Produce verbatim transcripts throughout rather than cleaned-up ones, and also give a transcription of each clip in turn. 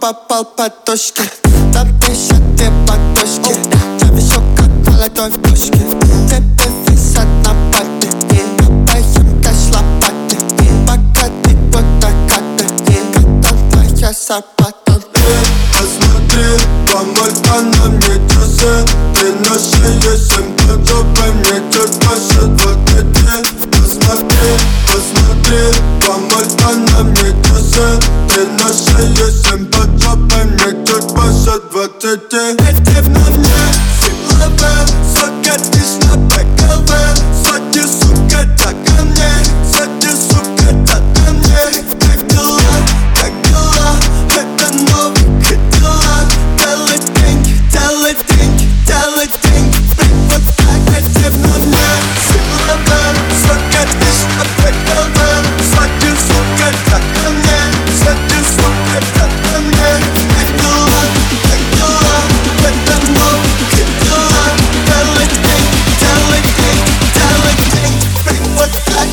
попал под точки. Там пишет две подушки. Я вижу, как молодой в пушке. Цепи висят на папе. Копаем кэш лопаты. Пока ты вот накаты. Когда твоя зарплата. Посмотри, помой-ка на мне часы. Ты на шее семь поджопы. Мне чуть больше двадцати. Посмотри, посмотри, помой-ка на мне часы. Ты на шее семь поджопы. Мне чуть больше двадцати. Эти на мне силовые. Сука, ты ж на ПКВ. Сзади, сука, так ко мне. Сзади, сука, так ко мне. Как дела, как дела? Это новый Кадиллак. Делай деньги, делай деньги, делай деньги. Прям вот так. Эти на мне силовые. Сука, ты ж на ПКВ. Сзади, сука, так ко мне. Сзади, сука, так ко мне. Как дела, как дела? Это новый Кадиллак. Делай деньги, делай деньги, делай деньги. Прям вот так.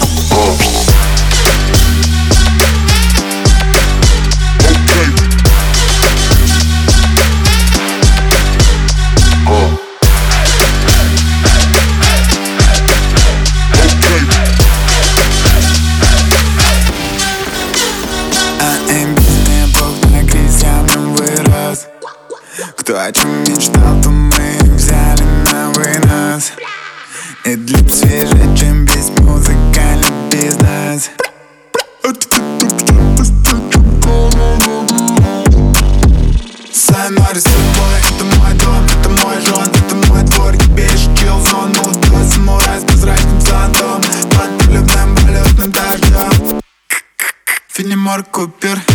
Кто о чем мечтал, то мы взяли на вынос. И для свежее, чем весь музыкальный бизнес. Сайнори с тобой, это мой дом, это мой жон, это мой двор. Ебешь чилл-зону, твой самурай с прозрачным зонтом. Под проливным валютным дождем. Филимор Купер.